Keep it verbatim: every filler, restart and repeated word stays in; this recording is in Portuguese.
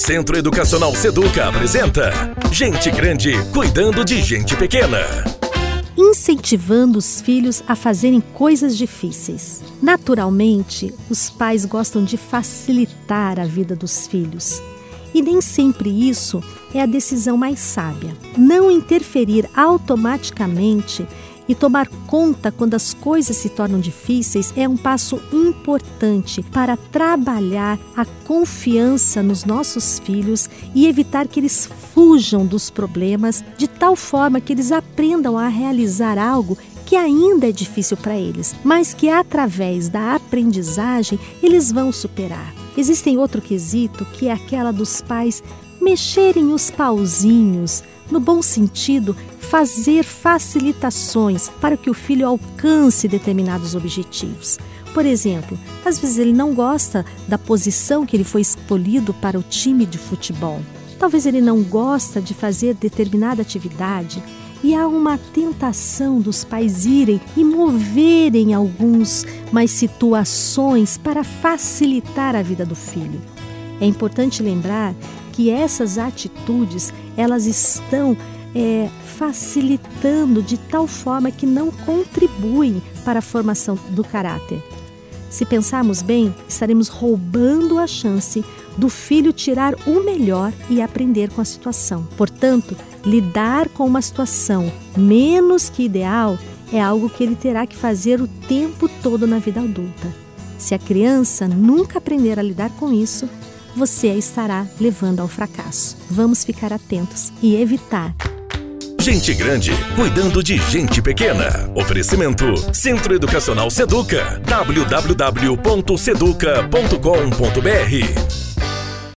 Centro Educacional Seduca apresenta Gente Grande cuidando de gente pequena. Incentivando os filhos a fazerem coisas difíceis. Naturalmente, os pais gostam de facilitar a vida dos filhos. E nem sempre isso é a decisão mais sábia. Não interferir automaticamente e tomar conta quando as coisas se tornam difíceis é um passo importante para trabalhar a confiança nos nossos filhos e evitar que eles fujam dos problemas de tal forma que eles aprendam a realizar algo que ainda é difícil para eles, mas que através da aprendizagem eles vão superar. Existe outro quesito que é aquela dos pais mexerem os pauzinhos, no bom sentido, fazer facilitações para que o filho alcance determinados objetivos. Por exemplo, às vezes ele não gosta da posição que ele foi escolhido para o time de futebol. Talvez ele não gosta de fazer determinada atividade e há uma tentação dos pais irem e moverem algumas mais situações para facilitar a vida do filho. É importante lembrar que essas atitudes, elas estão é, facilitando de tal forma que não contribuem para a formação do caráter. Se pensarmos bem, estaremos roubando a chance do filho tirar o melhor e aprender com a situação. Portanto, lidar com uma situação menos que ideal é algo que ele terá que fazer o tempo todo na vida adulta. Se a criança nunca aprender a lidar com isso, você a estará levando ao fracasso. Vamos ficar atentos e evitar. Gente Grande cuidando de gente pequena. Oferecimento Centro Educacional Seduca. w w w ponto seduca ponto com ponto b r